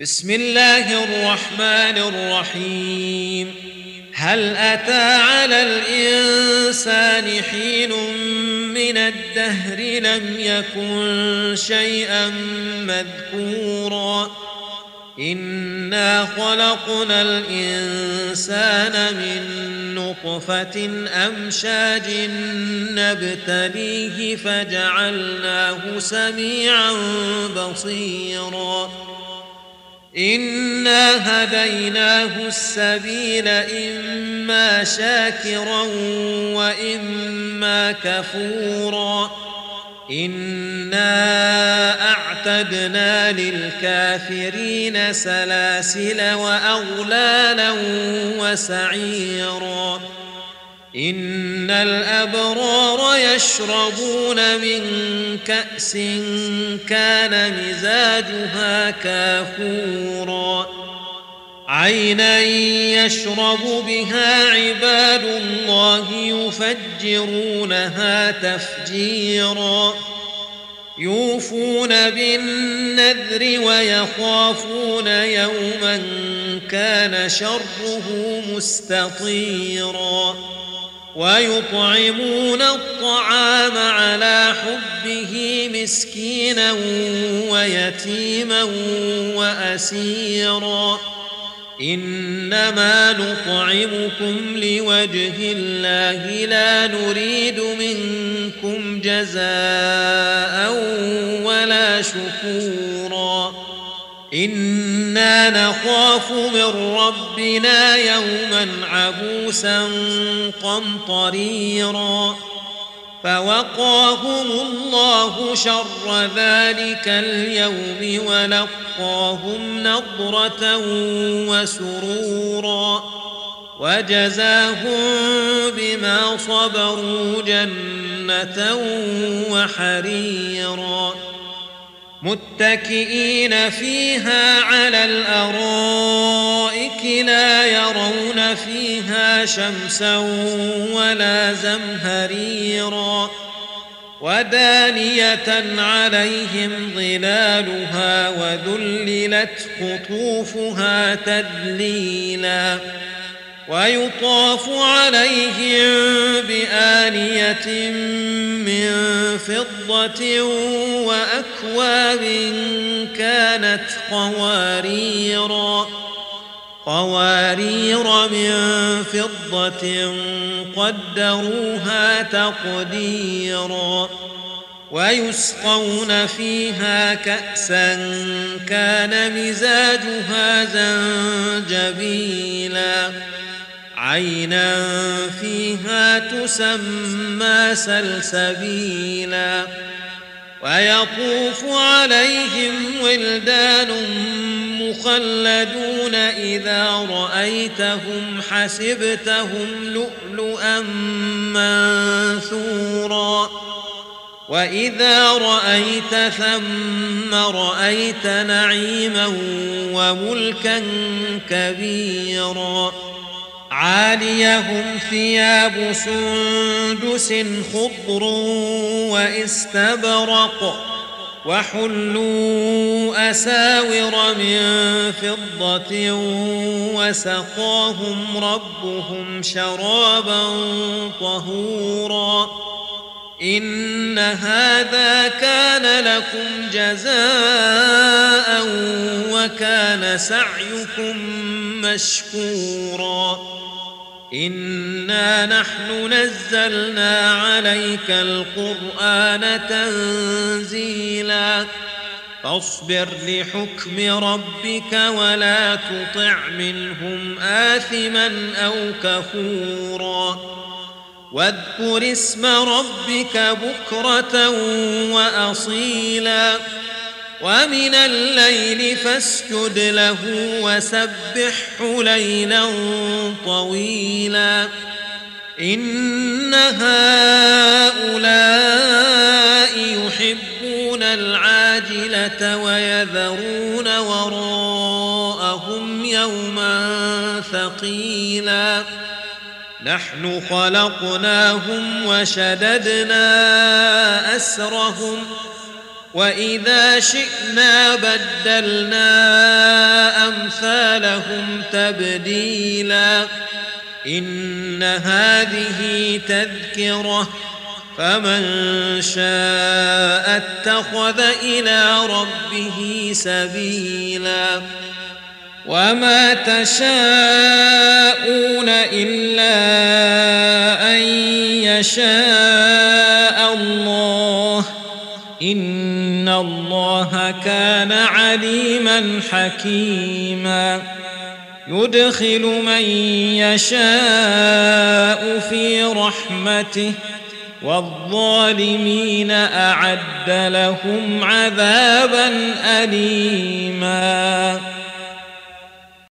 بسم الله الرحمن الرحيم. هل أتى على الإنسان حين من الدهر لم يكن شيئا مذكورا إنا خلقنا الإنسان من نطفة أمشاج نبتليه فجعلناه سميعا بصيرا إنا هديناه السبيل إما شاكرا وإما كفورا إنا أعتدنا للكافرين سلاسل وأغلالا وسعيرا إن الأبرار يشربون من كأس كان مزاجها كافورا عينا يشرب بها عباد الله يفجرونها تفجيرا يوفون بالنذر ويخافون يوما كان شره مستطيرا ويطعمون الطعام على حبه مسكينا ويتيما وأسيرا إنما نطعمكم لوجه الله لا نريد منكم جزاء ولا شكورا إنا نخاف من ربنا يوما عبوسا قمطريرا فوقاهم الله شر ذلك اليوم ولقاهم نضرة وسرورا وجزاهم بما صبروا جنة وحريرا متكئين فيها على الأرائك لا يرون فيها شمسا ولا زمهريرا ودانية عليهم ظلالها وذللت قطوفها تذليلا ويطاف عليهم بآنية من فضة وأكواب كانت قوارير من فضة قدروها تقديرا ويسقون فيها كأسا كان مزاجها زنجبيلا عينا فيها تسمى سلسبيلا ويطوف عليهم ولدان مخلدون إذا رأيتهم حسبتهم لؤلؤا منثورا وإذا رأيت ثم رأيت نعيما وملكا كبيرا عاليهم ثياب سندس خضر واستبرق وحلوا أساور من فضة وسقاهم ربهم شرابا طهورا إن هذا كان لكم جزاء وكان سعيكم مشكورا إنا نحن نزلنا عليك القرآن تنزيلا فاصبر لحكم ربك ولا تطع منهم آثما أو كفورا واذكر اسم ربك بكرة وأصيلا ومن الليل فاسجد له وسبحه ليلا طويلا إن هؤلاء يحبون العاجلة ويذرون وراءهم يوما ثقيلا نحن خلقناهم وشددنا أسرهم وإذا شئنا بدلنا لهم تبديلا إن هذه تذكرة فمن شاء اتخذ إلى ربه سبيلا وما تشاءون إلا أن يشاء الله إن الله كان عليما حكيما يدخل من يشاء في رحمته والظالمين أعد لهم عذابا أليما